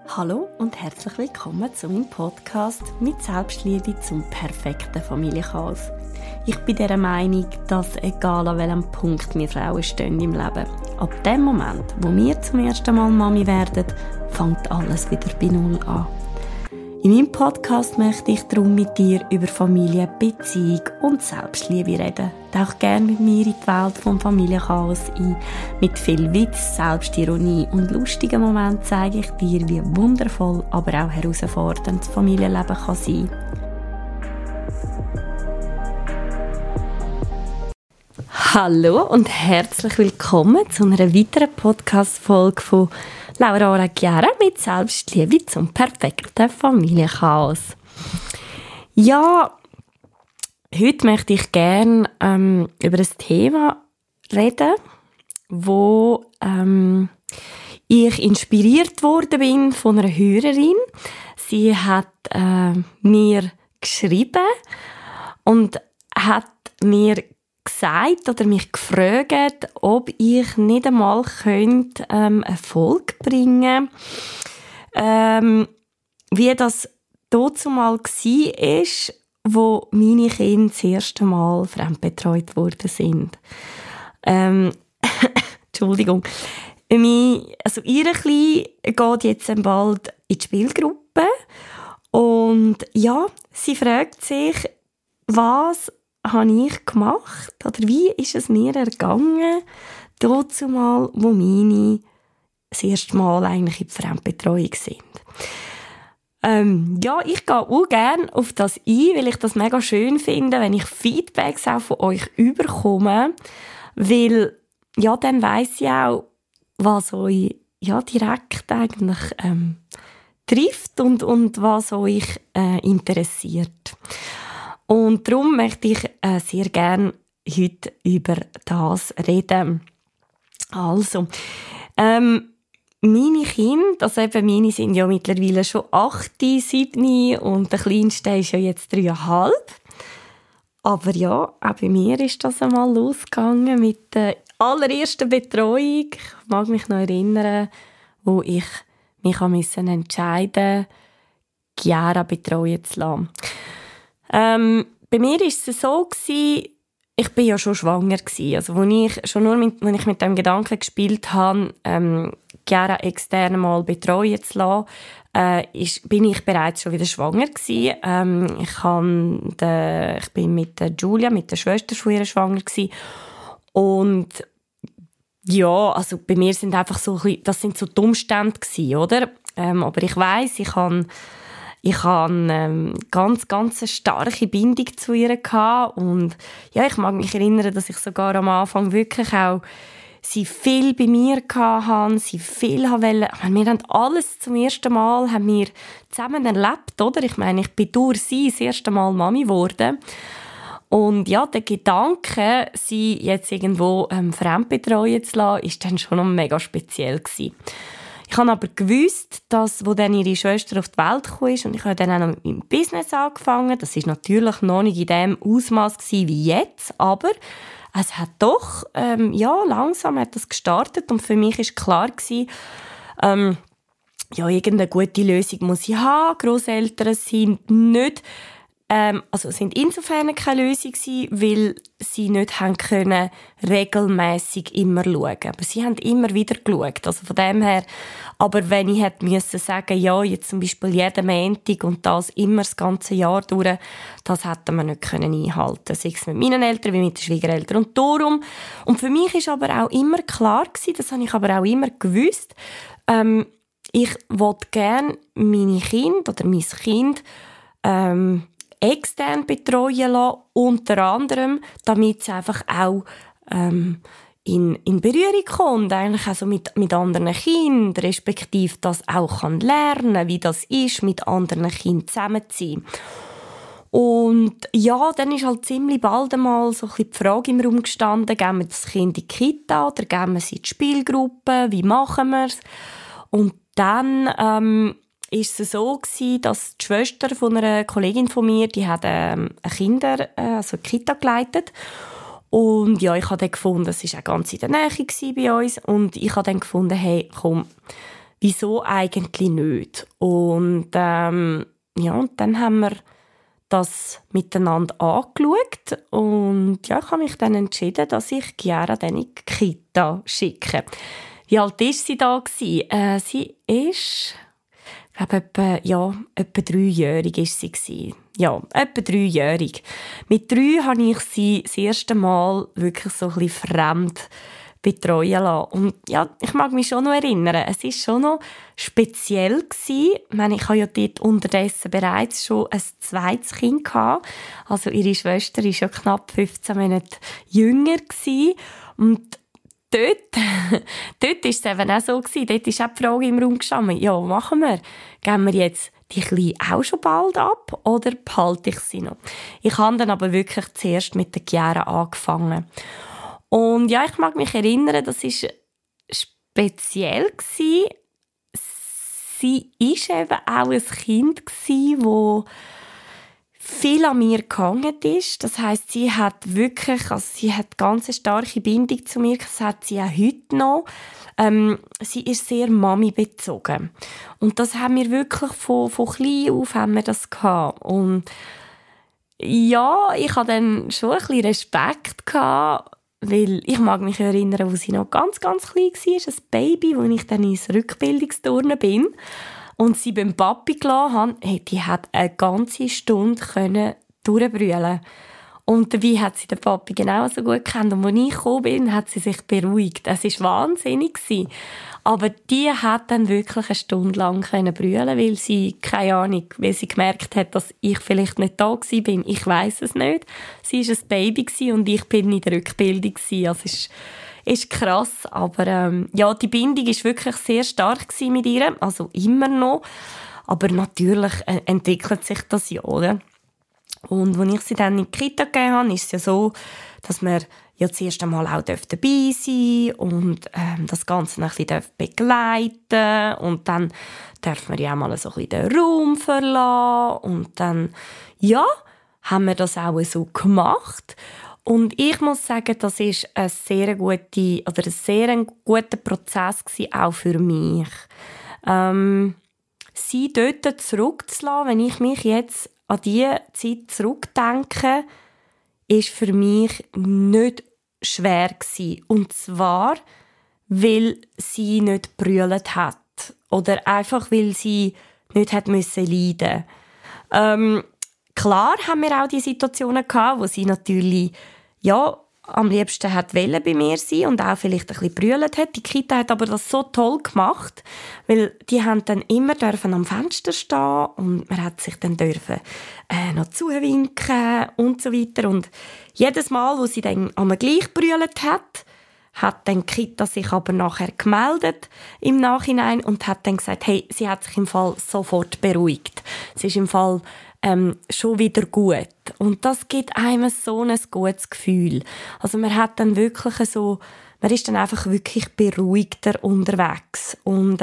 Hallo und herzlich willkommen zu meinem Podcast mit Selbstliebe zum perfekten Familienchaos. Ich bin der Meinung, dass egal an welchem Punkt wir Frauen stehen im Leben, ab dem Moment, wo wir zum ersten Mal Mami werden, fängt alles wieder bei Null an. In meinem Podcast möchte ich darum mit dir über Familie, Beziehung und Selbstliebe reden. Tauch gerne mit mir in die Welt vom Familienchaos ein. Mit viel Witz, Selbstironie und lustigen Momenten zeige ich dir, wie wundervoll, aber auch herausfordernd das Familienleben kann sein. Hallo und herzlich willkommen zu einer weiteren Podcast-Folge von Laura Chiara mit Selbstliebe zum perfekten Familienchaos. Ja, heute möchte ich gerne über ein Thema reden, wo ich inspiriert worden bin von einer Hörerin. Sie hat mir geschrieben und hat mir gesagt oder mich gefragt, ob ich nicht einmal Erfolg bringen könnte, wie das dazumal war, wo meine Kinder das erste Mal fremdbetreut worden sind. Entschuldigung. Ihre Kleine geht jetzt bald in die Spielgruppe und ja, sie fragt sich, was habe ich gemacht? Oder wie ist es mir ergangen, dazumal, wo meine das erste Mal eigentlich in die Fremdbetreuung sind? Ich gehe auch gerne auf das ein, weil ich das mega schön finde, wenn ich Feedbacks auch von euch überkomme, weil ja, dann weiss ich auch, was euch direkt eigentlich trifft und was euch interessiert. Und darum möchte ich sehr gerne heute über das reden. Also, meine Kinder, meine sind ja mittlerweile schon 8, 7 und der Kleinste ist ja jetzt 3,5. Aber ja, auch bei mir ist das einmal losgegangen mit der allerersten Betreuung. Ich mag mich noch erinnern, wo ich mich entscheiden musste, Chiara betreuen zu lassen. Bei mir war es so, ich war ja schon schwanger. Also, wenn ich mit dem Gedanken gespielt habe, Chiara extern mal betreuen zu lassen, bin ich bereits schon wieder schwanger gewesen. Ich bin mit der Julia, mit der Schwester von ihr schwanger gewesen. Und ja, also bei mir sind einfach so, das sind so die Umstände gewesen, oder? Aber ich weiss, ich habe ganz eine starke Bindung zu ihr gehabt. Und ja, ich mag mich erinnern, dass ich sogar am Anfang wirklich auch sie viel bei mir hatte, sie viel wollte. Wir haben alles zum ersten Mal zusammen erlebt, oder? Ich meine, ich bin durch sie das erste Mal Mami geworden. Und ja, der Gedanke, sie jetzt irgendwo fremdbetreuen zu lassen, ist dann schon noch mega speziell gewesen. Ich habe aber gewusst, dass, wo dann ihre Schwester auf die Welt gekommen ist, und ich habe dann auch noch mit meinem Business angefangen. Das ist natürlich noch nicht in dem Ausmaß wie jetzt, aber es hat doch, langsam hat das gestartet und für mich ist klar gewesen, irgendeine gute Lösung muss ich haben. Grosseltern sind nicht, sind insofern keine Lösung gewesen, weil sie nicht haben können regelmässig immer schauen. Aber sie haben immer wieder geschaut. Also von dem her, aber wenn ich hätte müssen sagen, ja, jetzt zum Beispiel jeden Montag und das immer das ganze Jahr durch, das hätten wir nicht können einhalten. Sei es mit meinen Eltern wie mit den Schwiegereltern. Und darum, und für mich ist aber auch immer klar gewesen, das habe ich aber auch immer gewusst, ich wollte gerne meine Kinder oder mein Kind, extern betreuen lassen, unter anderem, damit sie einfach auch in Berührung kommt, eigentlich also mit anderen Kindern, respektive das auch lernen kann, wie das ist, mit anderen Kindern zusammen zu sein. Und ja, dann ist halt ziemlich bald einmal so ein bisschen die Frage im Raum gestanden, geben wir das Kind in die Kita oder geben wir es in die Spielgruppe, wie machen wir es? Und dann ist es so gewesen, dass die Schwester von einer Kollegin von mir, die hat eine Kita geleitet. Und ja, ich habe dann gefunden, es war auch ganz in der Nähe bei uns. Und ich habe dann gefunden, hey, komm, wieso eigentlich nicht? Und und dann haben wir das miteinander angeschaut und ja, ich habe mich dann entschieden, dass ich Chiara dann in die Kita schicke. Wie alt war sie da? Sie ist, ich glaube, etwa 3-jährig ist sie gewesen. Ja, etwa 3-jährig. Mit 3 habe ich sie das erste Mal wirklich so ein bisschen fremd betreuen lassen. Und ja, ich mag mich schon noch erinnern, es war schon noch speziell gewesen. Ich habe ja dort unterdessen bereits schon ein zweites Kind gehabt. Also ihre Schwester war ja knapp 15 Monate jünger gewesen. Und dort war es eben auch so gewesen. Dort ist auch die Frage im Raum gestanden, ja, was machen wir? Geben wir jetzt die Kleine auch schon bald ab oder behalte ich sie noch? Ich habe dann aber wirklich zuerst mit der Chiara angefangen. Und ja, ich mag mich erinnern, das war speziell. Sie war eben auch ein Kind, das viel an mir gehangen ist. Das heisst, sie hat ganz eine starke Bindung zu mir. Das hat sie auch heute noch. Sie ist sehr Mami-bezogen. Und das haben wir wirklich von klein auf haben wir das gehabt. Und ja, ich hatte dann schon ein bisschen Respekt gehabt, weil ich mag mich erinnern, als sie noch ganz, ganz klein war, ein Baby, als ich dann ins Rückbildungsturnen bin und sie beim Papi gelassen habe, die hat eine ganze Stunde durchbrüllen. Und dabei hat sie den Papi genauso gut gekannt. Und als ich gekommen bin, hat sie sich beruhigt. Es war wahnsinnig. Aber die hat dann wirklich eine Stunde lang brüllen, weil sie, keine Ahnung, weil sie gemerkt hat, dass ich vielleicht nicht da bin. Ich weiss es nicht. Sie war ein Baby und ich bin in der Rückbildung. Also es ist krass. Aber die Bindung war wirklich sehr stark mit ihr. Also immer noch. Aber natürlich entwickelt sich das ja, oder? Und als ich sie dann in die Kita gegeben habe, ist es ja so, dass wir ja zuerst einmal auch dabei sein und das Ganze ein bisschen begleiten und dann dürfen wir ja auch mal so ein bisschen den Raum verlassen und dann, ja, haben wir das auch so gemacht. Und ich muss sagen, das ist ein sehr guter Prozess gewesen, auch für mich. Sie dort zurückzulassen, wenn ich mich jetzt an diese Zeit zurückdenke, ist für mich nicht schwer gewesen. Und zwar, weil sie nicht gebrüllt hat. Oder einfach, weil sie nicht hat leiden musste. Klar haben wir auch die Situationen gehabt, wo sie natürlich, ja, am liebsten wollte bei mir sein und auch vielleicht ein bisschen brüllt hat. Die Kita hat aber das so toll gemacht, weil die haben dann immer am Fenster stehen und man hat sich dann noch zuwinken und so weiter. Und jedes Mal, wo sie dann einmal gleich brüllt hat dann die Kita sich aber nachher gemeldet im Nachhinein und hat dann gesagt, hey, sie hat sich im Fall sofort beruhigt. Es ist im Fall schon wieder gut. Und das gibt einem so ein gutes Gefühl. Also man hat dann wirklich man ist dann einfach wirklich beruhigter unterwegs. Und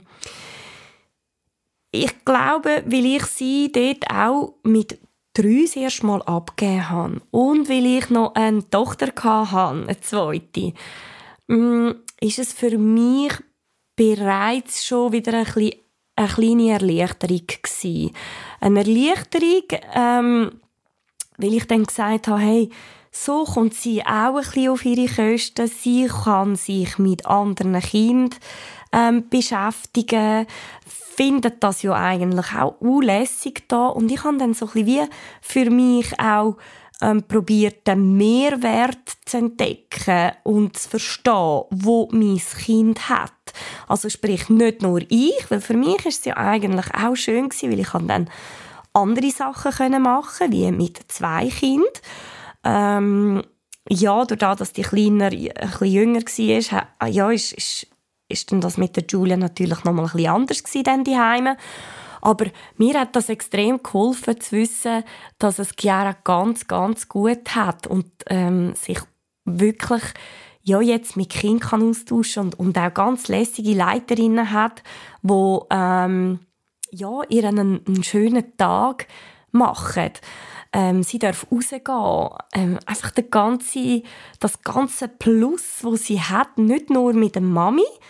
ich glaube, weil ich sie dort auch mit 3 das erste Mal abgegeben habe und weil ich noch eine Tochter hatte, eine zweite, ist es für mich bereits schon wieder eine kleine Erleichterung gewesen. Eine Erleichterung, weil ich dann gesagt habe, hey, so kommt sie auch ein bisschen auf ihre Kosten. Sie kann sich mit anderen Kindern beschäftigen, findet das ja eigentlich auch unlässig da. Und ich habe dann so ein bisschen wie für mich auch probiert, den Mehrwert zu entdecken und zu verstehen, wo mein Kind hat. Also sprich, nicht nur ich, weil für mich ist es ja eigentlich auch schön gewesen, weil ich dann andere Sachen machen konnte, wie mit 2 Kindern. Ja, dadurch, dass die Kleine ein bisschen jünger war, ja, ist dann das mit der Julia natürlich noch mal ein bisschen anders gewesen, dann die Heime. Aber mir hat das extrem geholfen, zu wissen, dass es Chiara ganz, ganz gut hat und sich wirklich jetzt mit Kindern austauschen und auch ganz lässige Leiterinnen hat, die ihr einen schönen Tag machen. Sie darf rausgehen. Einfach das ganze Plus, das sie hat, nicht nur mit der Mami,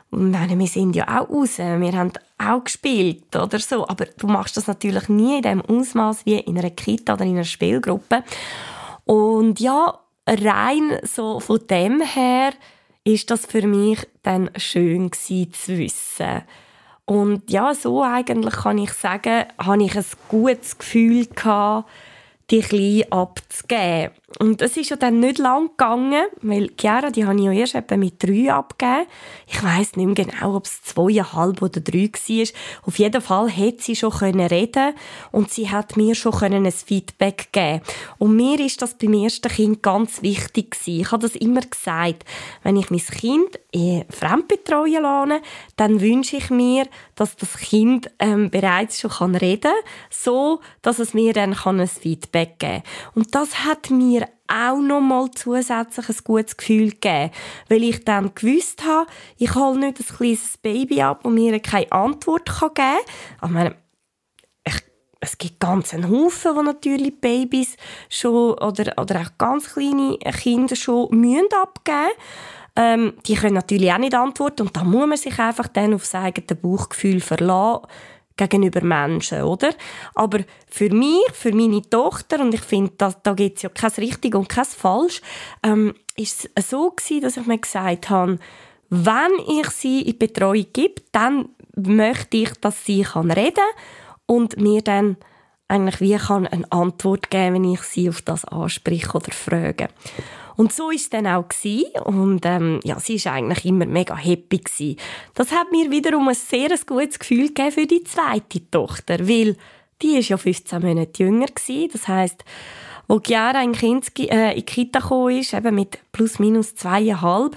Und wir sind ja auch raus, wir haben auch gespielt oder so, aber du machst das natürlich nie in dem Ausmaß wie in einer Kita oder in einer Spielgruppe. Und ja, rein so von dem her ist das für mich dann schön gewesen, zu wissen. Und ja, so eigentlich kann ich sagen, habe ich ein gutes Gefühl gehabt, die Kleine abzugeben. Und es ist ja dann nicht lang gegangen, weil Chiara, die habe ich ja erst etwa mit 3 abgegeben. Ich weiss nicht mehr genau, ob es 2,5 oder 3 war. Auf jeden Fall hätte sie schon reden und sie hat mir schon ein Feedback geben. Und mir ist das beim ersten Kind ganz wichtig gewesen. Ich habe das immer gesagt. Wenn ich mein Kind fremdbetreuen lasse, dann wünsche ich mir, dass das Kind bereits schon reden kann, so dass es mir dann ein Feedback geben kann. Und das hat mir auch noch mal zusätzlich ein gutes Gefühl gegeben, weil ich dann gewusst habe, ich hole nicht ein kleines Baby ab, das mir keine Antwort geben kann. Ich meine, es gibt ganz einen Haufen, wo natürlich Babys schon oder auch ganz kleine Kinder schon abgeben müssen. Die können natürlich auch nicht antworten und da muss man sich einfach dann auf das eigene Bauchgefühl verlassen gegenüber Menschen, oder? Aber für mich, für meine Tochter, und ich finde, da gibt es ja kein richtig und kein falsch, ist es so gewesen, dass ich mir gesagt habe, wenn ich sie in Betreuung gebe, dann möchte ich, dass sie reden kann und mir dann eigentlich wie kann eine Antwort geben, wenn ich sie auf das anspreche oder frage. Und so war es dann auch gewesen. Und ja, sie war eigentlich immer mega happy gewesen. Das hat mir wiederum ein sehr gutes Gefühl gegeben für die zweite Tochter, weil die ist ja 15 Monate jünger gewesen. Das heisst, wo Chiara in die Kita gekommen ist, eben mit plus minus 2,5,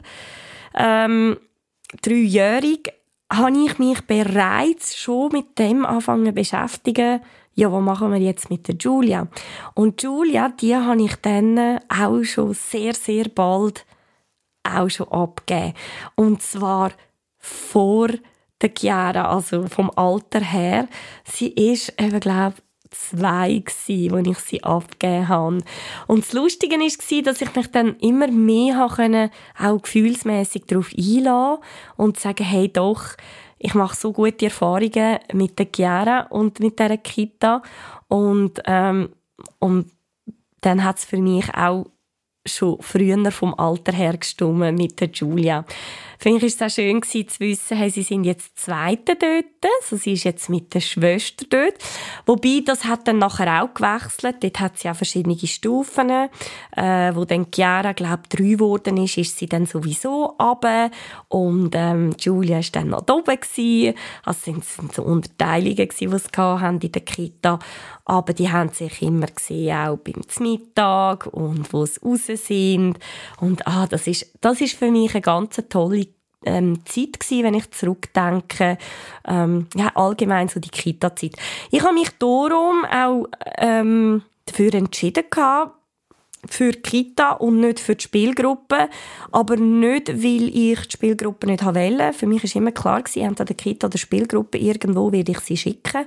3-jährig, habe ich mich bereits schon mit dem angefangen zu beschäftigen, ja, was machen wir jetzt mit der Julia? Und Julia, die habe ich dann auch schon sehr, sehr bald auch schon abgegeben. Und zwar vor der Chiara, also vom Alter her. Sie ist eben, glaube ich, 2 gsi, als ich sie abgegeben habe. Und das Lustige war, dass ich mich dann immer mehr auch gefühlsmässig darauf einlassen und sagen, hey doch, ich mache so gute Erfahrungen mit der Chiara und mit dieser Kita. Und dann hat es für mich auch schon früher vom Alter her gestimmt mit der Julia. Für mich war es auch schön zu wissen, hey, sie sind jetzt Zweite dort, also sie ist jetzt mit der Schwester dort. Wobei, das hat dann nachher auch gewechselt. Dort hat sie auch verschiedene Stufen. Wo dann Chiara, glaube ich, 3 geworden ist sie dann sowieso runter. Und Julia war dann noch da oben gewesen. Also es sind so Unterteilungen gewesen, die sie hatten in der Kita. Aber die haben sich immer gesehen, auch beim Mittag und wo sie raus sind. Und das ist für mich eine ganz tolle Zeit gewesen, wenn ich zurückdenke. Ja, allgemein so die Kita-Zeit. Ich habe mich darum auch dafür entschieden gehabt, für die Kita und nicht für die Spielgruppe. Aber nicht, weil ich die Spielgruppe nicht wollte. Für mich war immer klar gewesen, entweder Kita oder Spielgruppe, irgendwo werde ich sie schicken.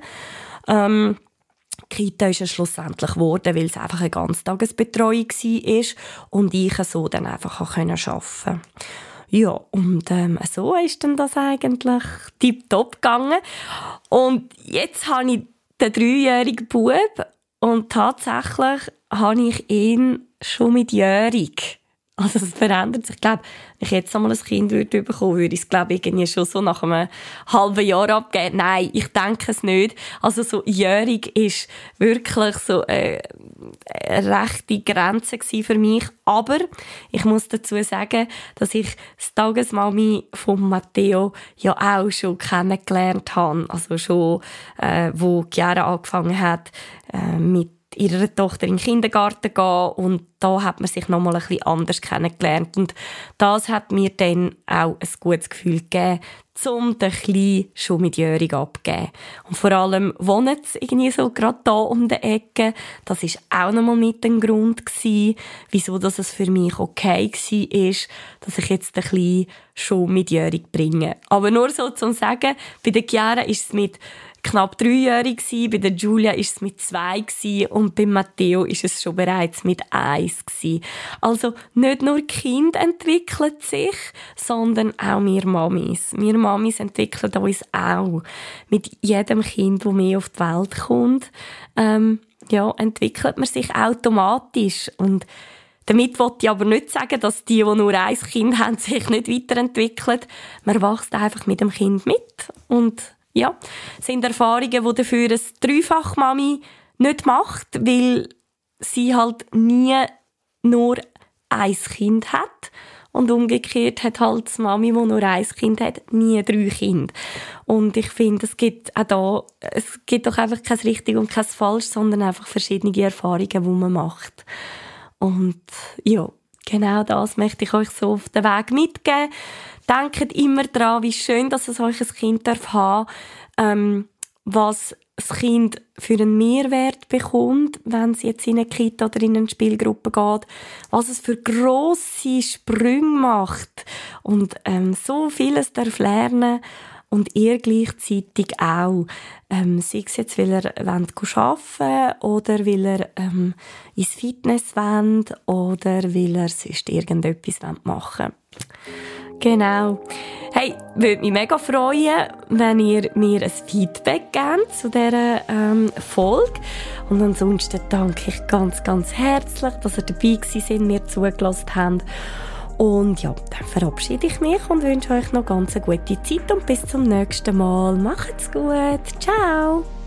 Kita ist es schlussendlich geworden, weil es einfach eine Ganztagesbetreuung war und ich so dann einfach arbeiten konnte. Ja, und so ist dann das eigentlich tipptopp gegangen. Und jetzt habe ich den 3-jährigen Bub und tatsächlich habe ich ihn schon mit jährig. Also es verändert sich. Ich glaube, wenn ich jetzt einmal ein Kind bekommen würde ich es, glaube ich, irgendwie schon so nach einem halben Jahr abgeben. Nein, ich denke es nicht. Also so jährig ist wirklich so eine rechte Grenze für mich. Aber ich muss dazu sagen, dass ich das Tagesmami von Matteo ja auch schon kennengelernt habe. Also schon, wo Chiara angefangen hat, mit ihrer Tochter in den Kindergarten zu gehen und da hat man sich noch mal ein bisschen anders kennengelernt und das hat mir dann auch ein gutes Gefühl gegeben, um den Kleinen schon mit Jörg abzugeben. Und vor allem wohnt es irgendwie so gerade da um die Ecke. Das war auch noch mal mit dem Grund gewesen, wieso dass es für mich okay war, dass ich jetzt den Kleinen schon mit Jörg bringe. Aber nur so zu sagen, bei der Chiara ist es mit knapp 3-jährig gewesen, bei der Julia ist es mit 2 gewesen und bei Matteo ist es schon bereits mit 1 gewesen. Also nicht nur Kind entwickelt sich, sondern auch wir Mamis. Wir Mamis entwickeln uns auch. Mit jedem Kind, das mehr auf die Welt kommt, entwickelt man sich automatisch. Und damit will ich aber nicht sagen, dass die nur ein Kind haben, sich nicht weiterentwickeln. Man wächst einfach mit dem Kind mit. Und ja, das sind Erfahrungen, die dafür eine Dreifach-Mami nicht macht, weil sie halt nie nur ein Kind hat. Und umgekehrt hat halt die Mami, die nur ein Kind hat, nie 3 Kinder. Und ich finde, es gibt doch einfach kein richtig und kein falsch, sondern einfach verschiedene Erfahrungen, die man macht. Und ja, genau das möchte ich euch so auf den Weg mitgeben. Denkt immer daran, wie schön, dass es euch ein Kind haben darf, was das Kind für einen Mehrwert bekommt, wenn es jetzt in eine Kita oder in eine Spielgruppe geht, was es für grosse Sprünge macht und so vieles darf lernen und ihr gleichzeitig auch. Sei es jetzt, weil ihr arbeiten wollt oder weil ihr ins Fitness wollt oder weil ihr sonst irgendetwas machen wollt. Genau. Hey, würde mich mega freuen, wenn ihr mir ein Feedback gebt zu dieser Folge. Und ansonsten danke ich ganz, ganz herzlich, dass ihr dabei gewesen seid, mir zugelassen habt. Und ja, dann verabschiede ich mich und wünsche euch noch ganz eine gute Zeit und bis zum nächsten Mal. Macht's gut. Ciao.